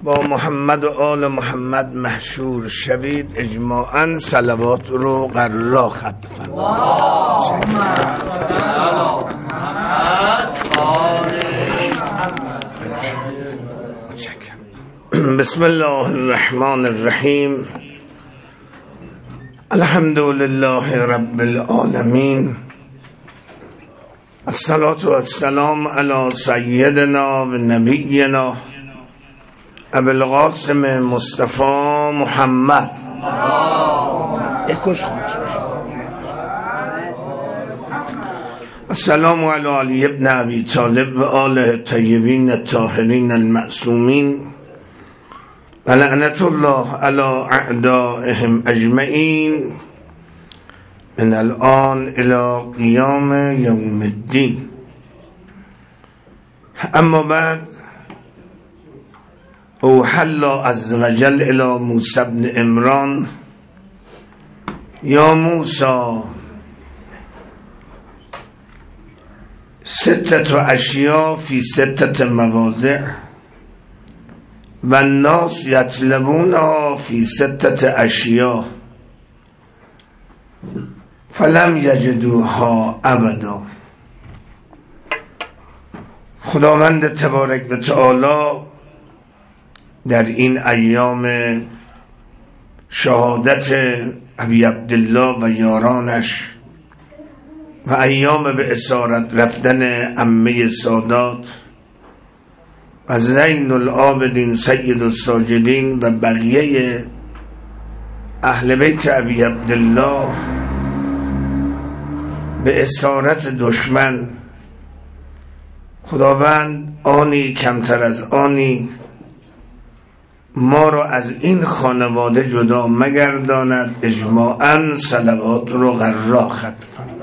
با محمد و آل محمد محشور شوید. اجماعاً صلوات رو قرار ختم بسم الله الرحمن الرحیم. الحمد لله رب العالمین. الصلاة والسلام علی سیدنا و نبینا ابو القاسم مصطفى محمد. السلام علی علی ابن ابی طالب و آله الطیبین الطاهرین المعصومین و لعنت الله علی اعدائهم اجمعین من الان الى قیام یوم الدین. اما بعد، اوحی الله عز وجل الى موسی بن عمران یا موسی ستة اشیاء فی ستة مواضع و الناس یطلبونها فی ستة اشیاء فلم یجدوها ابدا. خداوند تبارک و تعالی در این ایام شهادت ابی عبدالله و یارانش و ایام به اسارت رفتن عمه سادات و زین العابدین سید الساجدین و بقیه اهل بیت ابی عبدالله به اسارت دشمن، خداوند آنی کمتر از آنی ما را از این خانواده جدا مگرداند. اجماعاً صلوات رو قرار ختم.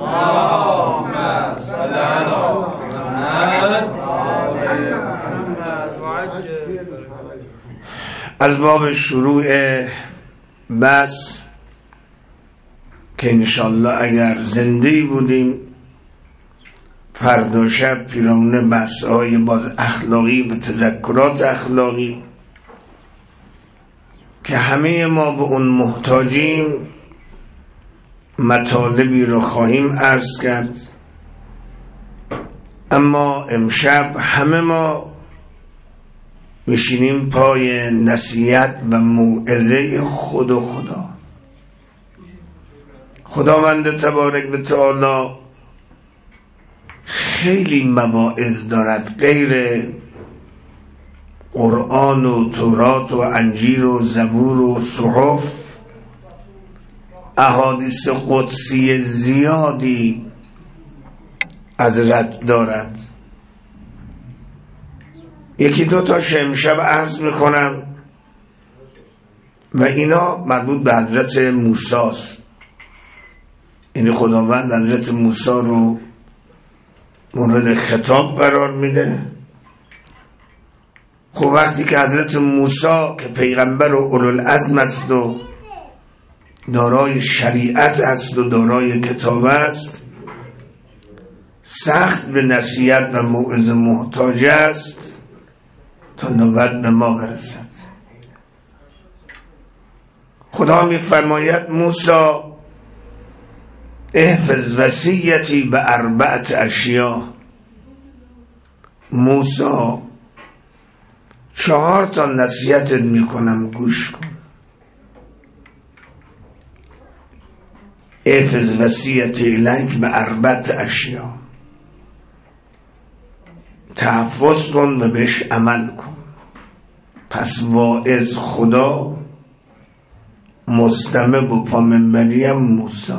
از باب شروع بس که انشالله اگر زنده بودیم فردا شب پیرامون بحث‌های باز اخلاقی و تذکرات اخلاقی که همه ما به اون محتاجیم مطالبی رو خواهیم عرض کرد. اما امشب همه ما میشینیم پای نصیحت و موعظه خود و خدا. خداوند تبارک و تعالی خیلی مواعظ دارد، غیر قرآن و تورات و انجیل و زبور و صحف احادیث قدسی زیادی حضرت دارد. یکی دو تا امشب عرض میکنم و اینا مربوط به حضرت موسی است. یعنی خداوند حضرت موسی رو مورد خطاب قرار میده. خب وقتی که حضرت موسی که پیغمبر و اولوالعزم است و دارای شریعت است و دارای کتاب است، سخت به نصیحت و موعظه محتاج است تا نوبت به ما برسد. خدا می فرماید موسی احفظ وصیتی به اربعت اشیاء. موسی 4 تا نصیحتت میکنم، گوش کن. احفظ وصیتی الیک به اربعت اشیاء، تحفظ کن و بهش عمل کن. پس واعظ خدا، مستمع و پامنبریم موسی،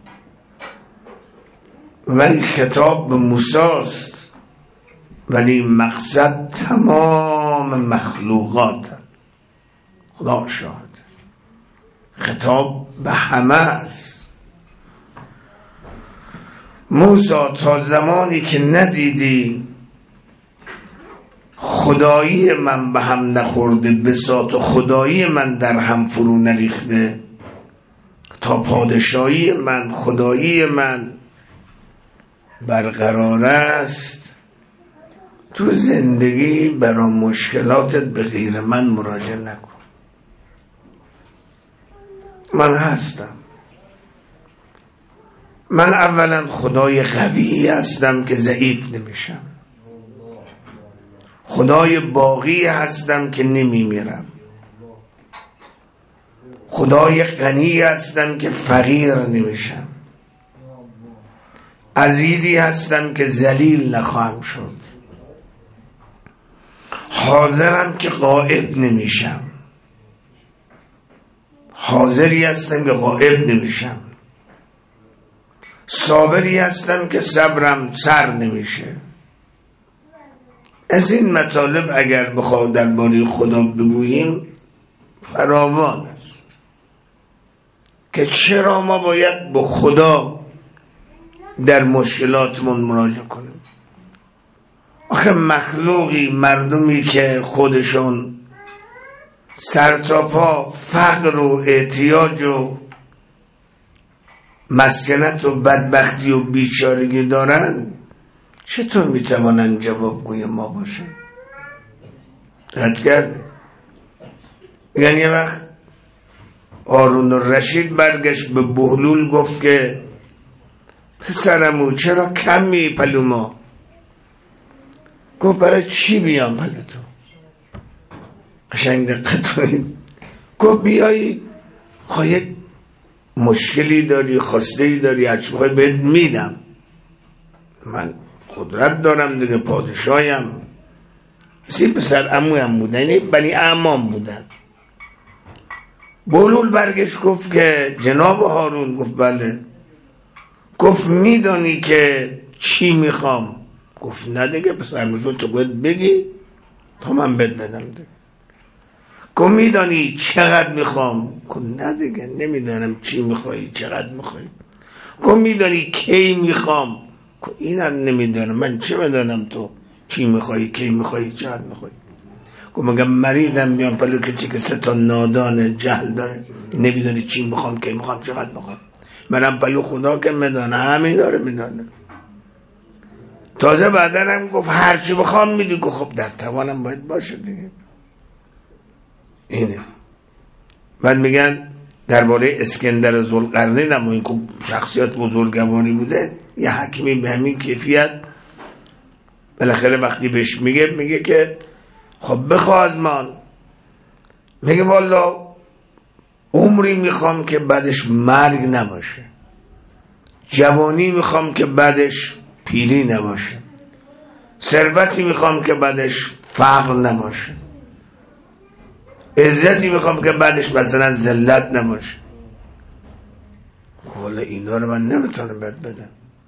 ولی خطاب به موسی است، ولی مقصد تمام مخلوقات. خدا شاهد، خطاب به همه است. موسی تا زمانی که ندیدی خدایی من به هم نخورده، بساط و خدایی من در هم فرو نریخته، تا پادشاهی من، خدایی من برقرار است، تو زندگی برای مشکلاتت به غیر من مراجعه نکن. من هستم. من اولا خدای قوی هستم که ضعیف نمیشم. خدای باقی هستم که نمیمیرم. خدای غنی هستم که فقیر نمیشم. عزیزی هستم که ذلیل نخواهم شد. حاضرم که غائب نمیشم. حاضری هستم که غائب نمیشم. صابری هستم که صبرم سر نمیشه. از این مطالب اگر بخواد درباره خدا بگوییم فراوان است که چرا ما باید به خدا در مشکلاتمون مراجعه کنیم. آخه مخلوقی، مردمی که خودشون سر تا پا فقر و احتیاج و مسکنت و بدبختی و بیچارگی دارن، چطور میتوانن جوابگوی ما باشن؟ دقت کرده؟ یعنی یه وقت هارون الرشید برگشت به بهلول گفت که پسرمو چرا کم می پلو ما؟ گفت برای چی بیام پلو تو؟ قشنگ دقت کنید. گفت بیایی خواهی مشکلی داری، خواسته داری، هرچی بخوای بهت میدم. من قدرت دارم دیگه، پادشاهم. سی پسر عمویم بودن، یعنی بنی اعمام بودن. بهلول برگشت گفت که جناب هارون. گفت بله. گفت میدانی که چی میخوام؟ گفت نه دیگه پسر مزون، تو باید بگی تا من بهت بدم دیگه. گفت میدانی چقدر میخوام؟ گفت نه دیگه نمیدانم چی میخوایی، چقدر میخوایی. گفت میدانی کی میخوام؟ گفت اینم نمیدانم، من چه بدانم تو چی میخوایی، کی میخوایی، چقدر میخوایی. گفت مگه مریضم بیام پلو کسی که سه تا نادان جهل داره نمیدانی چی میخوام، کی میخوام، چقدر میخوام؟ منم پلو خدا که میدانه، همین داره میدانه. تازه بعدنم گفت هر چی بخوام میدی. گفت خب در توانم باید باشه دیگه. اینه. بعد میگن درباره اسکندر ذوالقرنین، اما این که شخصیت بزرگواری بوده، یه حکیمی به همین کیفیت بالاخره وقتی بهش میگه که خب بخواه از من. میگه والا عمری میخوام که بعدش مرگ نباشه، جوانی میخوام که بعدش پیری نباشه، ثروتی میخوام که بعدش فقر نباشه، عزتی میخوام که بعدش مثلا ذلت نباشه. والا اینا رو من نمیتونم بدم.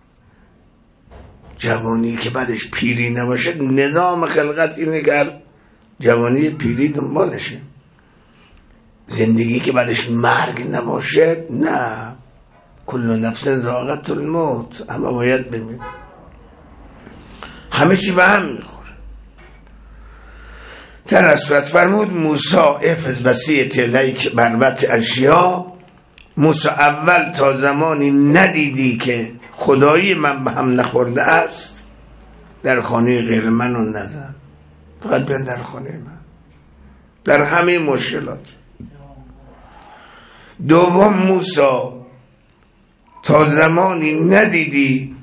جوانی که بعدش پیری نباشه، نظام خلقت اینه که جوانی پیری دنبالشه. زندگی که بعدش مرگ نباشه، نه. کل نفس ذائقة الموت، همه باید بمیر. همه چی به هم میخوره. در اصفت فرمود موسی افز بسیط لیک بربت اشیا. موسی اول تا زمانی ندیدی که خدایی من به هم نخورده است، در خانه غیر من رو نزن. فقط بیان در خانه من، در همه مشکلات. دوم موسی تا زمانی ندیدی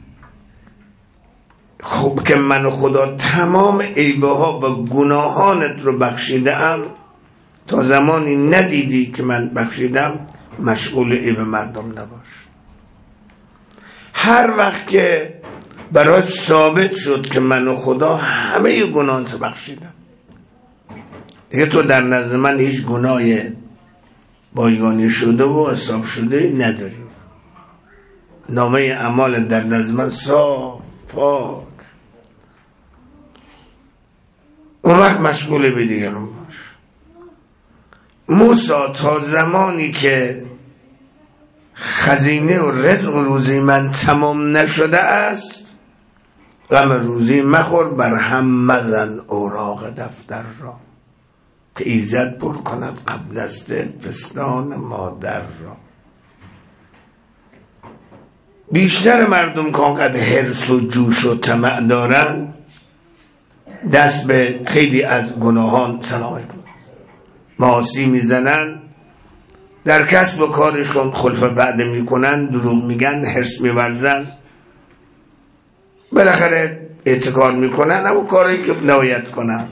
خب که من و خدا تمام عیبه ها و گناهانت رو بخشیدم، تا زمانی ندیدی که من بخشیدم مشغول عیب مردم نباش. هر وقت که برای ثابت شد که من و خدا همه گناهانت رو بخشیدم، دیگه تو در نزد من هیچ گناه بایگانی شده و حساب شده نداری. نامه اعمال در نزد من صاف پاک. اون وقت مشغول به دیگران باش. موسی تا زمانی که خزینه و رزق روزی من تمام نشده است، غم روزی مخور، بر هم مزن اوراق دفتر را، که ایزد پر کند قبل از پستان مادر را. بیشتر مردم که آنقدر حرص و جوش و طمع دارن، دست به خیلی از گناهان سلام علیکم معاصی میزنن، در کسب و کارشون خلف وعده میکنن، دروغ میگن، حرص میورزن، بالاخره اعتکار میکنن اما کاری که نباید کنن.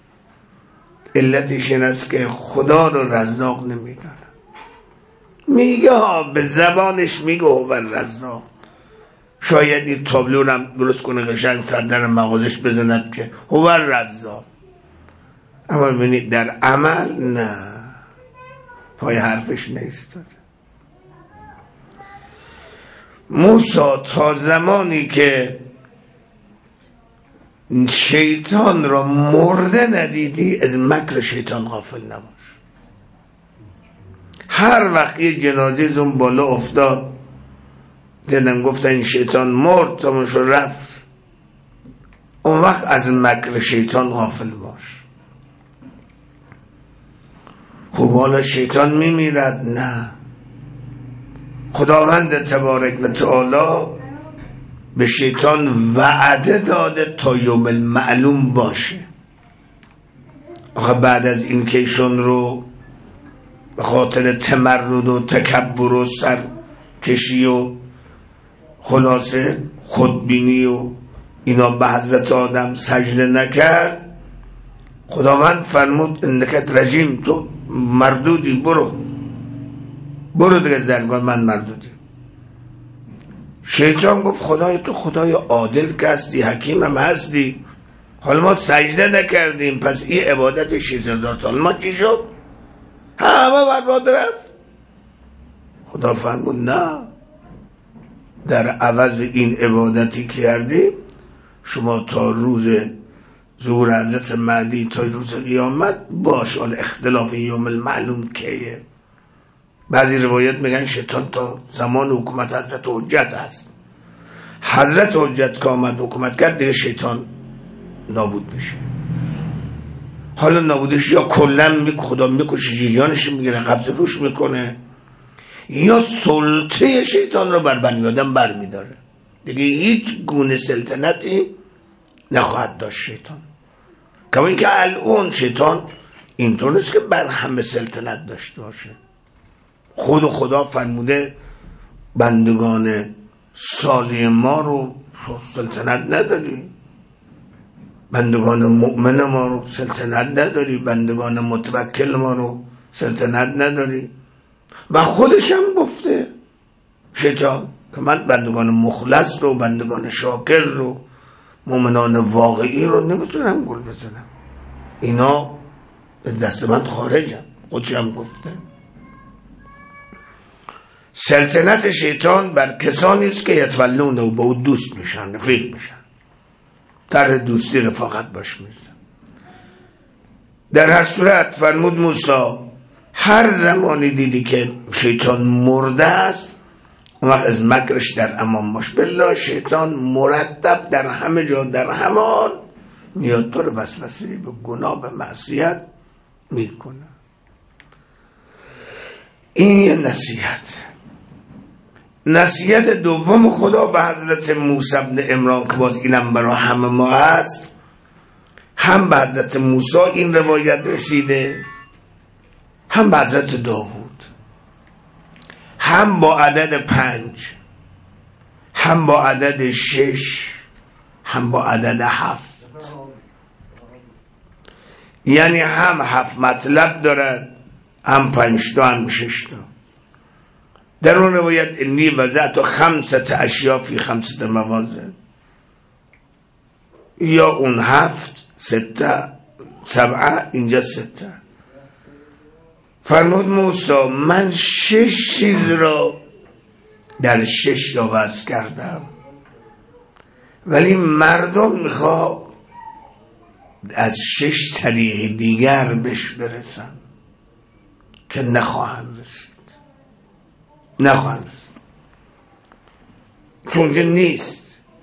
علتش این است که خدا رو رزاق نمیدونن. میگه به زبانش میگه هو رزاق، شاید این تابلو رو درست کنه قشنگ سر در مغازش بزند که هو رزاق، اما ببینید در عمل نه، پای حرفش نیستاد. موسی تا زمانی که شیطان را مرده ندیدی از مکر شیطان غافل نباش. هر وقت یه جنازه زون بالا افتاد دیدن گفتن این شیطان مرد تماشا رفت، اون وقت از مکر شیطان غافل باش. خب حالا شیطان میمیرد؟ نه، خداوند تبارک و تعالی به شیطان وعده داده تا یوم المعلوم باشه. آخه بعد از این که ایشون رو به خاطر تمرد و تکبر و سرکشی و خلاصه خودبینی و اینا به حضرت آدم سجده نکرد، خداوند فرمود انکت رجیم، تو مردودی، برو دیگه درگاه من مردودی. شیطان گفت خدای تو خدای عادل که هستی، حکیم هم هستی، حالا ما سجده نکردیم پس این عبادت 6000 سال ما چی شد؟ همه برباد رفت. خدا فرمود نه، در عوض این عبادتی که کردیم شما تا روز ظهور حضرت مهدی تا روز قیامت باش. حالا اختلاف یوم المعلوم کیه؟ بعضی روایت میگن شیطان تا زمان حکومت حضرت حجت است، حضرت حجت که آمد حکومت کرد دیگه شیطان نابود میشه. حالا نابودش یا کلن خدا میکشه جانش میگیره قبض روش میکنه، یا سلطه شیطان رو بر بنی آدم بر میداره، دیگه هیچ گونه سلطنتی نخواهد داشت شیطان. کما اینکه الان شیطان اینطور نیست که بر همه سلطنت داشته باشه. خود خدا فرموده بندگان صالح ما رو سلطنت نداری، بندگان مؤمن ما رو سلطنت نداری، بندگان متوکل ما رو سلطنت نداری. و خودش هم گفته شیطان که من بندگان مخلص رو، بندگان شاکر رو، مؤمنان واقعی رو نمیتونم گل بزنم، اینا دست من خارجم. خودش هم گفته سلطنت شیطان بر کسانی است که یتولون و با او دوست میشن، رفیق میشن، طرح دوستی رفاقت باش میزن. در هر صورت فرمود موسی هر زمانی دیدی که شیطان مرده است اون وقت از مکرش در امان باش. بالله شیطان مرتب در همه جا در همان میاد تو رو وسوسه به گناه به معصیت میکنه. این یه نصیحت دوم خدا به حضرت موسی بن عمران که باز اینم برای همه ما هست. هم به حضرت موسی این روایت رسیده، هم به حضرت داوود، هم با عدد 5، هم با عدد 6، هم با عدد 7. یعنی هم 7 مطلب دارد، هم 5 تا هم 6 تا. در اون روایت انی وضعت 5 اشیاء فی 5 موازن، یا اون 7 6 7 اینجا 6. فرمود موسی من 6 چیز را در 6 تا وضع کردم، ولی مردم میخواد از 6 طریق دیگر بهش برسن که نخواهند رسید، چونجا نیست.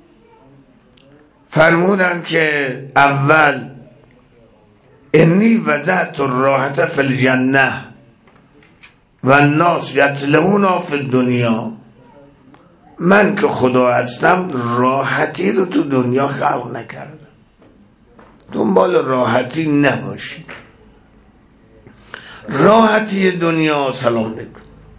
فرمودن که اول انی وضعت الراحت فی الجنه و الناس یطلبون فی الدنیا، من که خدا هستم راحتی رو تو دنیا خلق نکردم، دنبال راحتی نباشید. راحتی دنیا سلام علیکم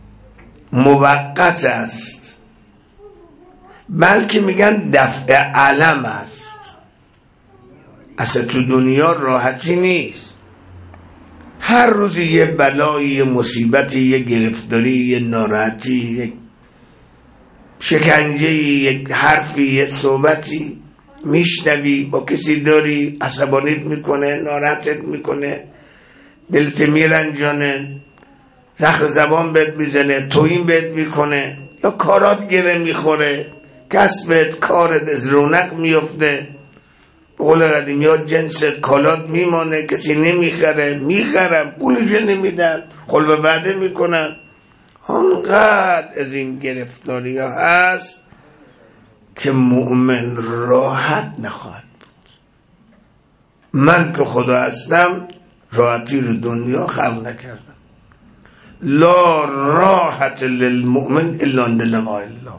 موقت است، بلکه میگن دفع علم است. اصلا تو دنیا راحتی نیست. هر روز یه بلایی، یه مصیبتی، یه گرفتاری، یه ناراحتی، یه شکنجه، یک حرفی، یه صحبتی میشنوی، با کسی داری، عصبانیت میکنه، ناراحتت میکنه، دلت میرنجانه، زخم زبان بهت میزنه، توهین بهت میکنه، یا کارات گره میخوره، کسبت، کارت از رونق میفته، قول قدیم یا جنست کالات میمانه، کسی نمیخره، میخرم پولش نمیدن، خلب وعده میکنن. آنقدر از این گرفتاری ها هست که مؤمن راحت نخواهد بود. من که خدا هستم راحتی رو دنیا خلق نکردم. لا راحت للمؤمن الا عند لقاء الله.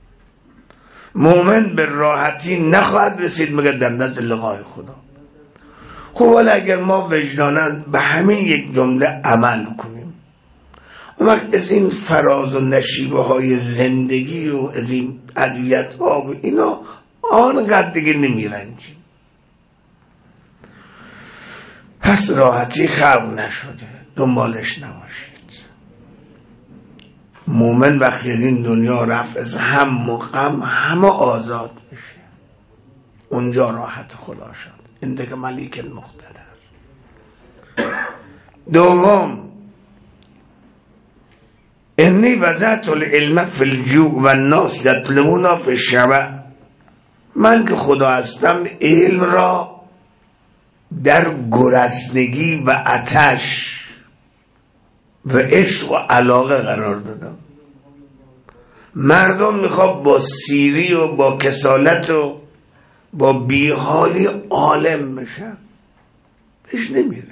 مؤمن به راحتی نخواهد رسید مگر در نزد لقای خدا. خب ولی اگر ما وجدانا به همین یک جمله عمل کنیم، اون وقت از این فراز و نشیبه های زندگی و از این اذیت ها و اینا آنقدر دیگه نمیرنجیم. پس راحتی خلق نشده، دنبالش نباشید. مومن وقتی از این دنیا رفت از هم و غم همه آزاد میشه، اونجا راحت خدا شد. این دیگه ملیک المقتدر. دوم، انی وضعت العلم فی الجوع و الناس یطلبون فی الشبع. من که خدا هستم علم را در گرسنگی و آتش و عشق و علاقه قرار دادم. مردم میخواد با سیری و با کسالت و با بیحالی عالم بشن، بهش نمیرسه.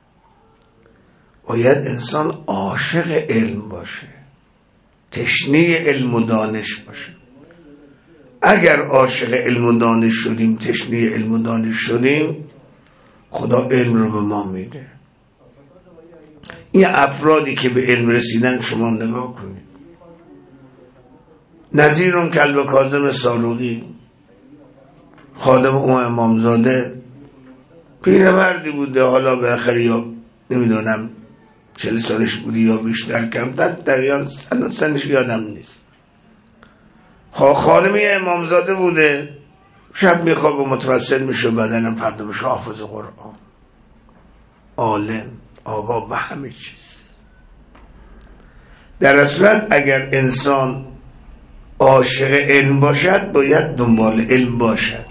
باید انسان عاشق علم باشه، تشنه علم و دانش باشه. اگر عاشق علم و دانش شدیم، تشنه علم و دانش شدیم، خدا علم رو به ما میده. این افرادی که به علم رسیدن شما نگاه کنید. نظیرم کلب کاظم ساروقی، خادم اون امامزاده، پیرمردی بوده، حالا به آخری یا نمیدونم 40 سالش بودی یا بیشتر، کمتر، در سنش یادم نیست. خادم امامزاده بوده، شب میخواب و متوسل میشه، بدنم فردا بشه حافظ قرآن، عالم، آقا و همه چیز. در اصلت اگر انسان عاشق علم باشد باید دنبال علم باشد.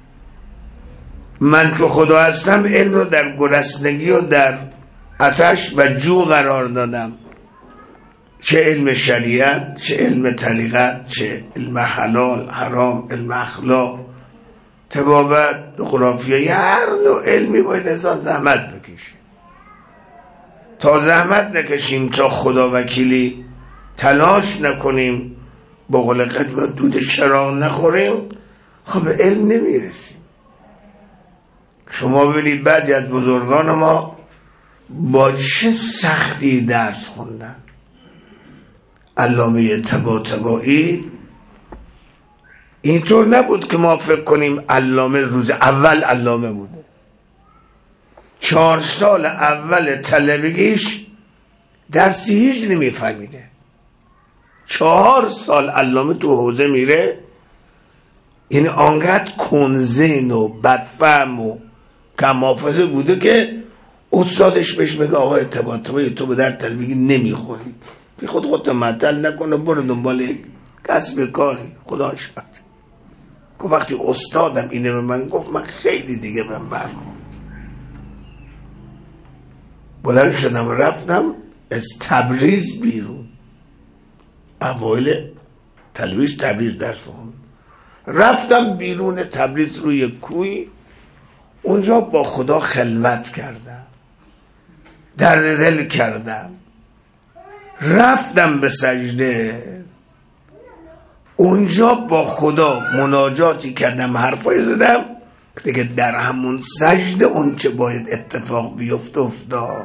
من که خدا هستم علم رو در گرسنگی و در آتش و جو قرار دادم، چه علم شریعت، چه علم طریقت، چه علم حلال حرام، علم اخلاق، طبابت، جغرافیه، هر نوع علمی باید انسان زحمت بکشه. تا زحمت نکشیم، تا خدا وکیلی تلاش نکنیم، با قول قدیم دود چراغ نخوریم، خب به علم نمیرسیم. شما ببینید بعضی از بزرگان ما با چه سختی درس خوندن. علامه طباطبایی اینطور نبود که ما فکر کنیم علامه روز اول علامه بوده. 4 سال اول طلبگیش درسی هیچ نمیفهمیده. 4 سال علامه تو حوزه میره، یعنی آنقدر کنزین و بدفهم و کمافزه بوده که استادش بهش میگه آقای طباطبایی تو به در طلبگی نمیخوری، بی خودت معطل نکنه، برو دنبال کسب کاری. خدا شد گفت وقتی استادم اینه به من گفت، من خیلی دیگه من برخورد. بلند شدم رفتم از تبریز بیرون، اوایل تلویز تبریز درس بخونم، رفتم بیرون تبریز روی کوی، اونجا با خدا خلوت کردم، درد دل کردم، رفتم به سجده، اونجا با خدا مناجاتی کردم، حرفای زدم، دیگه در همون سجده اون چه باید اتفاق بیفته افتاد.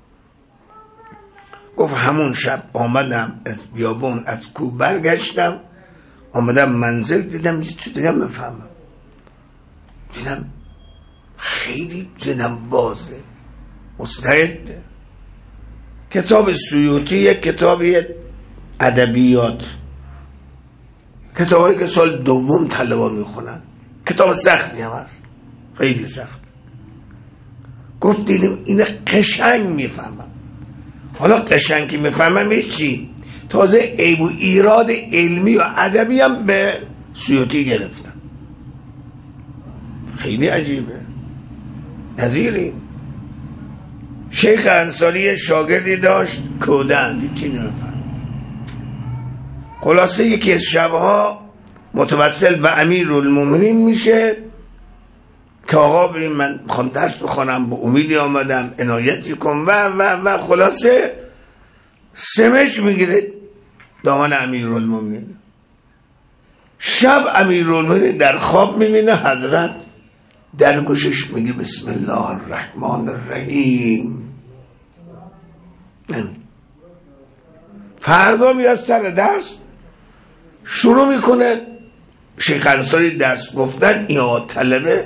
گفت همون شب آمدم از بیابون از کوه برگشتم، آمدم منزل دیدم یه چیز دیگه میفهمم، دیدم خیلی ذهنم بازه، مستعده. کتاب سیوطی یک کتابی ادبیات، کتابایی که سال دوم طلبا میخونن، کتاب سختی هم هست، خیلی سخت. گفت دیدم این قشنگ میفهمم. حالا قشنگ که میفهمم چی؟ تازه عیب و ایراد علمی و ادبی هم به سیوطی گرفتم. خیلی عجیبه. نظیری شیخ انصاری شاگردی داشت کودند، چی نمیفهم. خلاصه یکی از شبها متوسل به امیرالمومنین میشه که آقا ببین من میخوام درس بخونم، به امیدی آمدم عنایتی کن و خلاصه سمش میگیره دامن امیرالمومنین. شب امیرالمومنین در خواب میبینه حضرت در گوشش میگه بسم الله الرحمن الرحیم. فردا میاد سر درس شروع میکنه شیخ انصاری درس گفتن، یا طلبه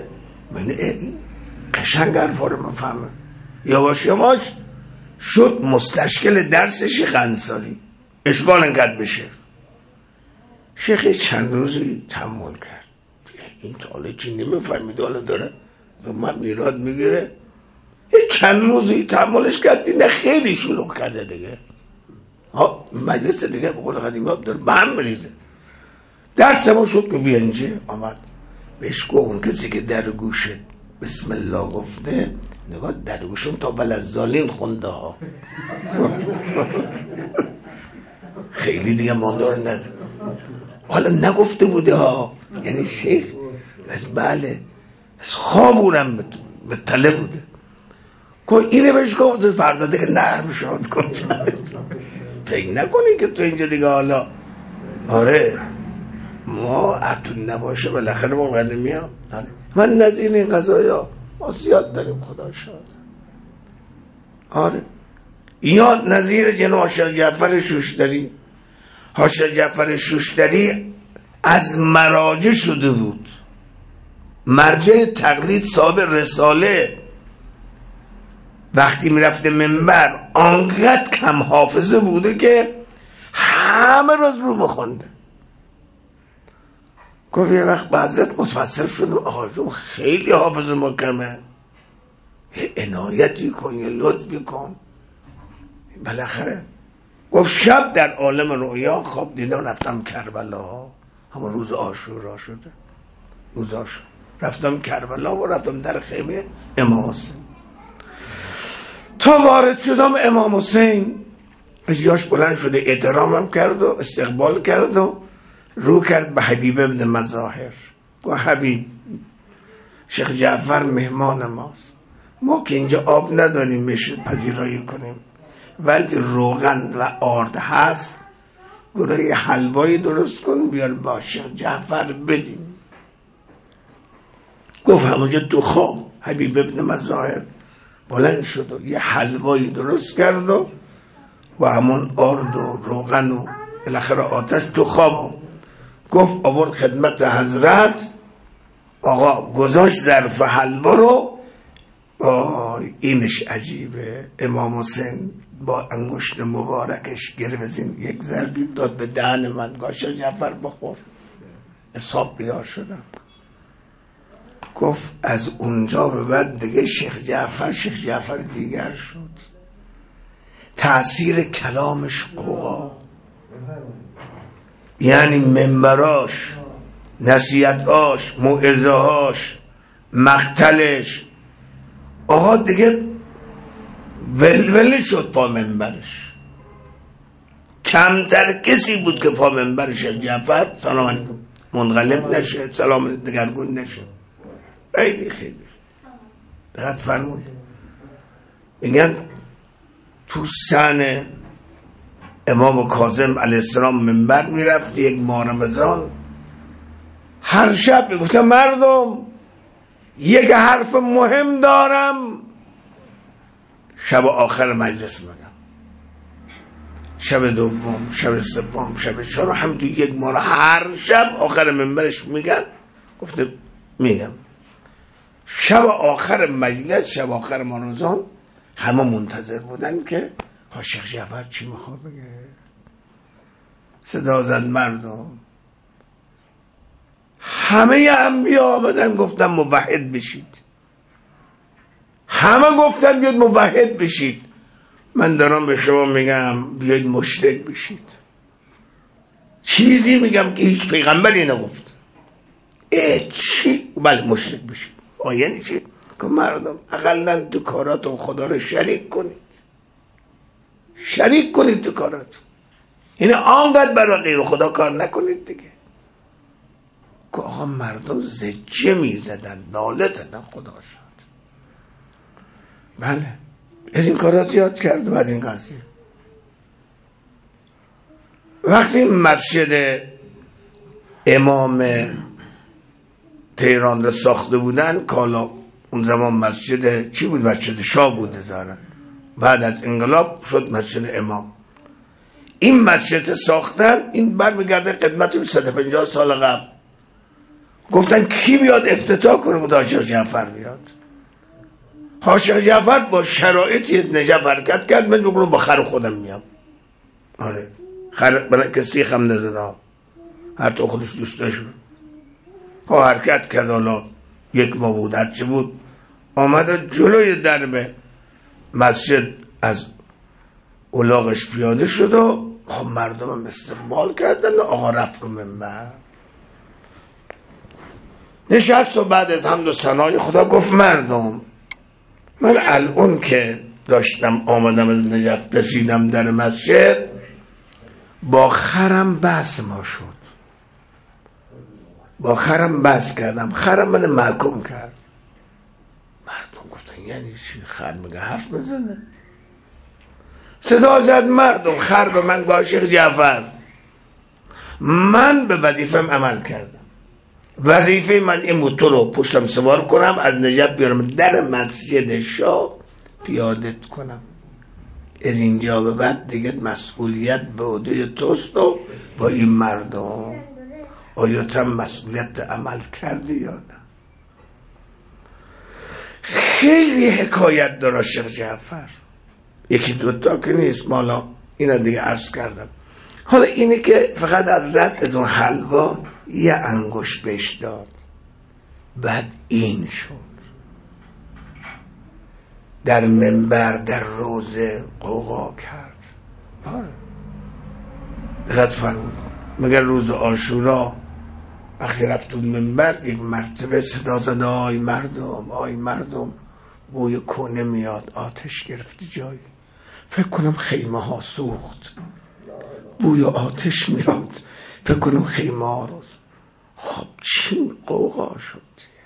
قشنگ حرفا رو مفهمه، یواش یواش شد مستشکل درس شیخ انصاری، اشغال کرد بشه. شیخ چند روزی تحمل کرد، این تاله چی نمیفهمید، حالا داره به من میراد میگیره. چند روزی تحملش کرد، دیگه خیلی شلوغ کرده دیگه، مجلس دیگه به قول قدیمی ها داره به هم میریزه. درس ما شد که بیا اینجا. آمد بهش گفت اون کسی که در گوشت بسم الله گفته، نگاه در گوشم تا ولذالین خونده ها. خیلی دیگه ماندار نده، حالا نگفته بوده ها، یعنی شیخ از بله از خوابونم به تله بوده. که اینه بهش گفت فردا دیگه نرم شد کن، فکر نکنی که تو اینجا دیگه حالا آره ما ارتون نباشه بالاخره ما قدمی ها. من نظیر این قضایی ها ما زیاد داریم، خدا شاد. آره یا نظیر جناب حاشیه جعفر شوشتری. حاشیه جعفر شوشتری از مراجع شده بود، مرجع تقلید، صاحب رساله. وقتی میرفته منبر آنقدر کم حافظه بوده که همه روز رو بخونده. گفت یه وقت به حضرت متوسل شدم، آقا جون خیلی حافظه ما کمه، یه عنایتی کن، یه لطفی کن. بالاخره گفت شب در عالم رویا خواب دیدم رفتم کربلا، همون روز عاشورا شده، روز عاشورا رفتم کربلا و رفتم در خیمه امام حسین. تا وارد شدم امام حسین از جاش بلند شده احترامم کرد و استقبال کرد و رو کرد به حبیب ابن مظاهر. گفت حبیب شیخ جعفر مهمان ماست، ما که اینجا آب نداریم میشه پذیرایی کنیم، ولی روغن و آرد هست، برای یه حلوایی درست کن بیار با شیخ جعفر بدیم. گفت همونجا تو خواب حبیب ابن مظاهر بلند شد و یه حلوایی درست کرد و با همون آرد و روغن و الاخر آتش تو خواب گفت آورد خدمت حضرت. آقا گذاشت ظرف حلوا رو، اینش عجیبه، امام حسین با انگشت مبارکش گرفت یک ظرفی داد به دهن من، گاشا جعفر بخور. اصحاب بیدار شدم. گفت از اونجا به بعد دیگه شیخ جعفر دیگر شد، تأثیر کلامش قوا، یعنی منبراش، نصیحتاش، موعظه‌هاش، مقتلش، آقا دیگه ولوله شد پا منبرش. کمتر کسی بود که پا منبرش جعفر سلام علیکم منقلب نشه، سلام دگرگون نشه. خیلی دقت فرمود. میگن تو سن امام کاظم علیه السلام منبر میرفت یک ماه رمضان، هر شب میگفتن مردم یک حرف مهم دارم شب آخر مجلس میگم، شب دوم، شب سوم، شب چهارم، هم تو یک ماه هر شب آخر منبرش میگم. گفته میگم شب آخر مجلس، شب آخر رمضان همه منتظر بودن که شیخ جعفر چی میخواد بگه. صدا زد مردم، همه انبیا آمدن گفتن موحد بشید، همه گفتن بیاید موحد بشید. من دارم به شما میگم بیاید مشرک بشید. چیزی میگم که هیچ پیغمبری نگفت. چی؟ بله مشرک بشید. یعنی چی؟ که مردم اقلا تو کاراتون خدا رو شریک کنید، شریک کنید تو کاراتون، یعنی آنقدر برای غیر خدا کار نکنید دیگه. که آقا مردم زجه میزدن، ناله زدن، خدا شد. بله از این کارات یاد کرد. بعد این قضیه وقتی مسجد امام تهران رو ساخته بودن، کالا اون زمان مسجد چی بود؟ مسجد شاه بوده دارن، بعد از انقلاب شد مسجد امام. این مسجد ساختن، این برمیگرده قدمت 150 سال قبل. گفتن کی بیاد افتتاح کنه؟ بود حاج جعفر بیاد. حاج جعفر با شرایطی نجف حرکت کرد. من بگم با خر خودم میام. آره خر برای کسی خم نزده، هر تو خودش دوست داشت ها حرکت کرد. حالا یک ماه بود هرچی بود، آمده جلوی درب مسجد از الاغش پیاده شد و مردم هم استقبال کردن و آقا رفت رو منبر نشست و بعد از حمد و ثنای خدا گفت مردم، من الان که داشتم آمدم از نجف رسیدم در مسجد، با خرم بحث ما شد، با خرم بحث کردم، خرم من محکوم کرد. مردم گفتن یعنی چی؟ خر میگه حرف بزنه؟ صدا زد مردم، خر به من گفت شیخ جعفر من به وظیفم عمل کردم، وظیفه من این بود تو رو پشتم سوار کنم، از نجف بیارم در مسجد شاه پیادت کنم. از اینجا به بعد دیگه مسئولیت به عهده توست و با این مردم. آیا تو مسئولیت عمل کردی یا نه؟ خیلی حکایت داره شیخ جعفر، یکی دوتا که نیست، مالا اینا دیگه عرض کردم. حالا اینه که فقط از رد از اون حلوا یه انگوش بهش داد، بعد این شد در منبر در روزه قوقا کرد. آره دقت فرمود. مگر روز عاشورا وقتی رفت اون منبر یک مرتبه صدا زد آی مردم، آی مردم، بوی کنه میاد، آتش گرفته جایی، فکر کنم خیمه ها سوخت، بوی آتش میاد، فکر کنم خیمه ها رو. خب چی قوقا شد؟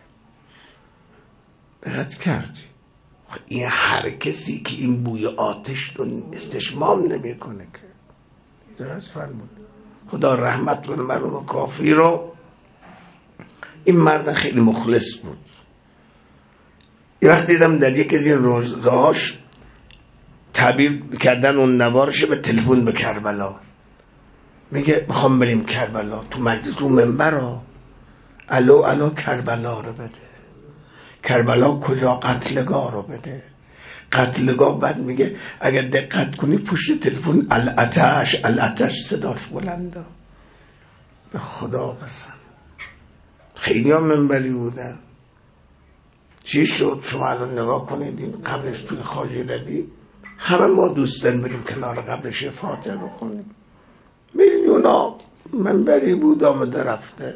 دقت کردی؟ این هر کسی که این بوی آتش رو استشمام نمی کنه که. دقت فرمود. خدا رحمت کنه مرحوم کافی رو. این مرد خیلی مخلص بود. یه وقت دیدم در یک از این روزهاش تعبیر کردن اون نوارش به تلفن به کربلا، میگه میخوام بریم کربلا، تو مجلس رو منبر ها الو الو کربلا رو بده، کربلا کجا؟ قتلگاه رو بده، قتلگاه. بعد میگه اگر دقت کنی پشت تلفن الاتش الاتش صداش بلنده. به خدا قسم خیلی ها منبری بودن. چی شد؟ شما الان نگاه کنید این قبرش توی خواجه ربی، همه ما دوستن بریم کنار قبرش فاتحه بخونیم. میلیونا منبری بود آمده رفته،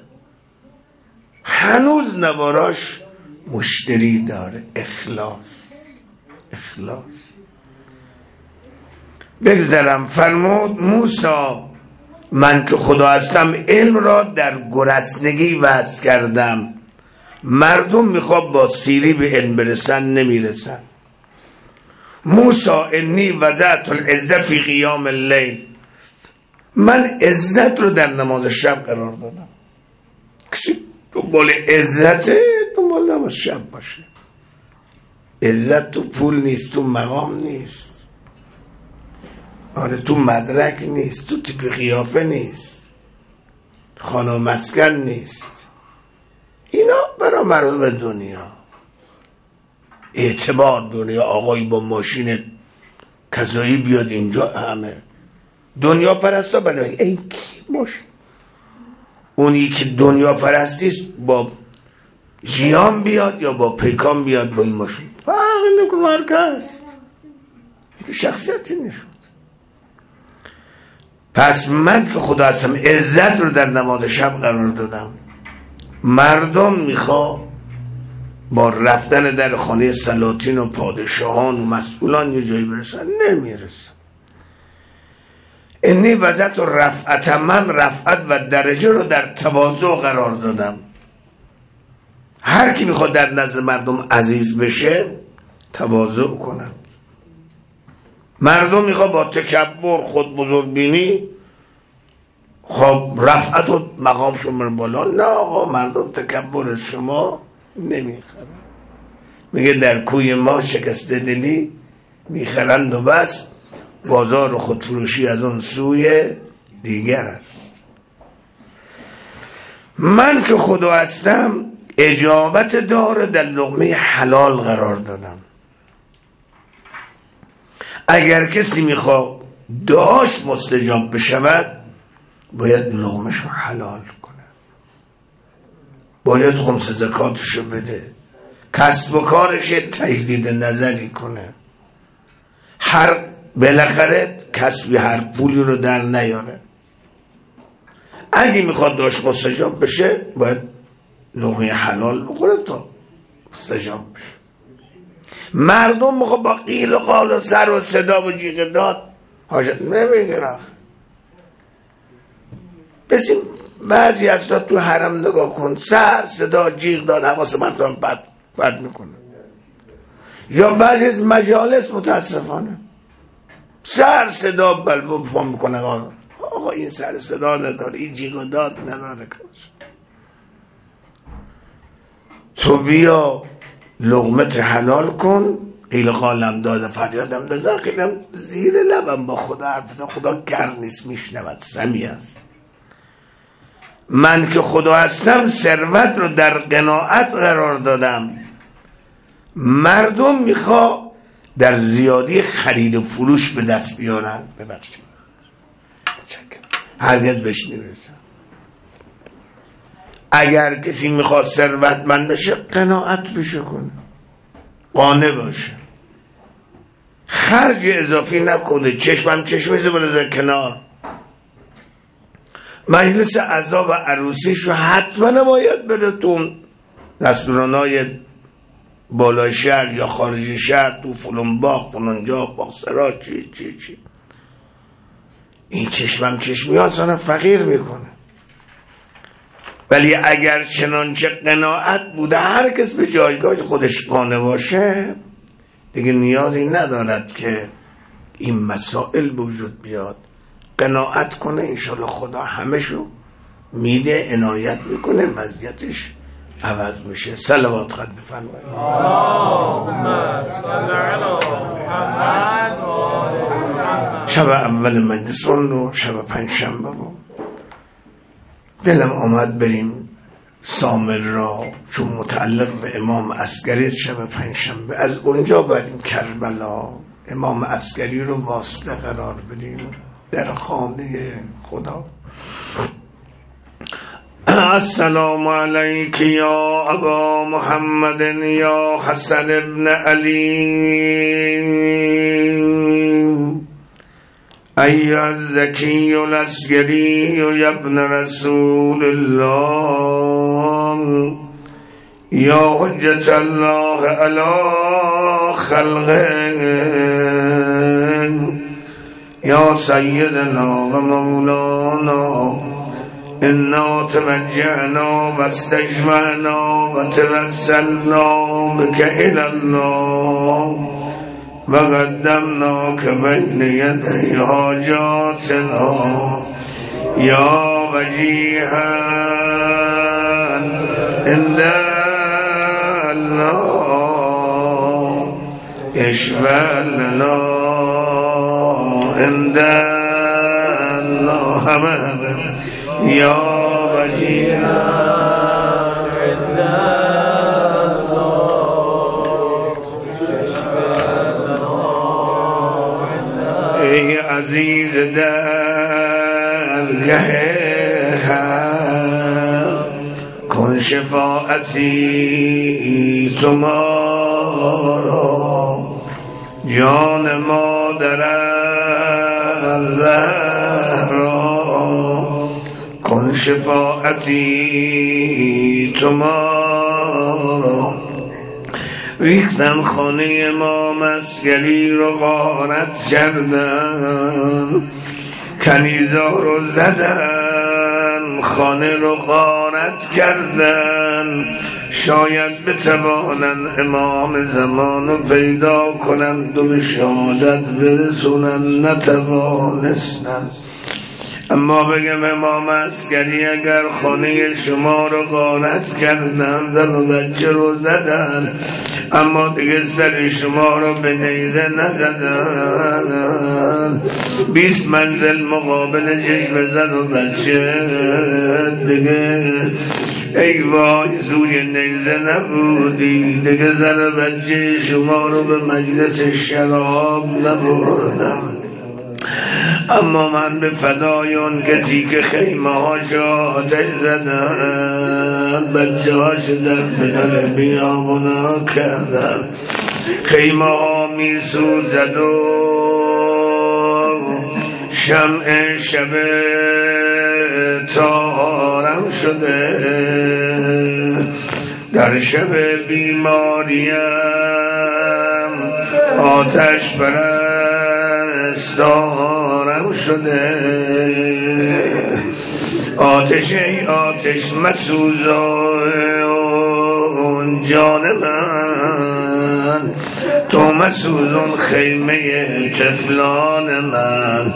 هنوز نواراش مشتری داره. اخلاص اخلاص. بگذرم. فرمود موسی من که خدا هستم علم را در گرسنگی وضع کردم، مردم میخواد با سیری به علم برسن نمیرسن. موسی انی وضعت العزت فی قیام اللیل، من عزت رو در نماز شب قرار دادم. کسی دنبال عزت دنبال نماز شب باشه. عزت تو پول نیست، تو مقام نیست، آره تو مدرک نیست، تو تیپ قیافه نیست، خانه و مسکن نیست. اینا برای مردم دنیا، اعتبار دنیا. آقایی با ماشین کذایی بیاد اینجا، همه دنیا پرستا بله ای کی ماشین. اونی که دنیا پرستیست با ژیان بیاد یا با پیکان بیاد با این ماشین فرقی نکنه، مرکز شخصیتی نشد. پس من که خدا هستم عزت رو در نماز شب قرار دادم. مردم میخوا با رفتن در خانه سلاطین و پادشاهان و مسئولان یه جایی برسن، نمیرسن. اینی وضعت و رفعت، من رفعت و درجه رو در تواضع قرار دادم. هر کی میخواد در نزد مردم عزیز بشه تواضع کنن. مردم میخواد با تکبر خود بزرگ بینی خب رفعت و مقام شما بالا، نه آقا مردم تکبر شما نمیخرن. میگه در کوی ما شکسته دلی میخرند و بس، بازار و خودفروشی از اون سوی دیگر است. من که خدا هستم اجابت دار در لقمه حلال قرار دادم. اگر کسی میخواد دعاش مستجاب بشود باید لقمه‌شو حلال کنه، باید خمس زکاتشو بده، کسب و کارش تجدید نظری کنه، هر بالاخره کسبی هر پولی رو در نیاره. اگه میخواد دعاش مستجاب بشه باید لقمه حلال بخوره تا مستجاب بشه. مردم میخواد با قیل و قال و سر و صدا و جیغ داد حاجت نمیگیره. بسیم بعضی از تو حرم نگاه کن، سر صدا جیغ داد حواس مردم بد میکنه. یا بعضی از مجالس متاسفانه سر صدا بلبو پا میکنه، آقا این سر صدا نداره، این جیغ داد نداره. تو بیا لقمت حلال کن. قیل قالم داده فریادم داده، خیلیم زیر لبم با خدا حرف بزن. خدا گر نیست میشنود، سمیع است. من که خدا هستم ثروت رو در قناعت قرار دادم. مردم میخوا در زیادی خرید و فروش به دست بیارن. ببخشید هرگز بهش نمیرسن. اگر کسی میخواد ثروتمند بشه قناعت بشه کنه، قانع باشه، خرج اضافی نکنه، چشمش بلزه کنار. مجلس عزا و عروسیش رو حتما نباید بره تو دستورانای بالای شهر یا خارج شهر، تو فلان باغ فلان جا باغسرا چی. این چشمیات زن فقیر میکنه. ولی اگر چنانچه قناعت بوده هر کس به جایگاه خودش قانع باشه دیگه نیازی ندارد که این مسائل به وجود بیاد. قناعت کنه، انشالله خدا همشو میده، عنایت میکنه، وضعیتش عوض میشه. صلوات خود بفرمایید. اللهم صل علی محمد. شب اول مجلسون رو شب پنجشنبه بود دلم آمد بریم سامر را، چون متعلق به امام عسکری شب پنجشنبه، از اونجا بریم کربلا امام عسکری رو واسطه قرار بدیم در خانه خدا. السلام علیک یا ابا محمد یا حسن ابن علی ایها الزکی العسکری یا ابن رسول الله یا حجت الله علی خلقه یا سیدنا و مولانا انا توجهنا و استجمعنا و توسلنا بك الى الله و قدمنا که بین یدی حاجاتنا یا وجیها عند اشفع لنا عند الله همه یا وجیها عند الله ای عزیز درگه کن شفاعتی تو ما را جان مادر الزهرا کن شفاعتی تو ما را ریختن خانه ما مسگری رو غارت کردن کنیزا رو زدن خانه رو غارت کردن شاید بتوانن امام زمان رو پیدا کنند و به شهادت برسونن نتوانستن اما بگم امام عسکری اگر خانه شما رو غارت کردن زن و بچه رو زدن اما دیگه سر شما رو به نیزه نزدن 20 منزل مقابل چشم زن و بچه دیگه ای وای زوی نیزه نبودی دیگه زن و بچه شما رو به مجلس شراب نبردم اما من به فدای اون کسی که خیمه هاشو آتش زدن بچه هاش در پدر بیابونا کردن خیمه ها می سوزد و شمع شب تارم شده در شب بیماریم آتش پرستارم شده آتش ای آتش مسوزان جان من تو مسوزان خیمه طفلان من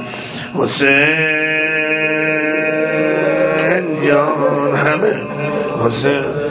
حسین جان همه حسین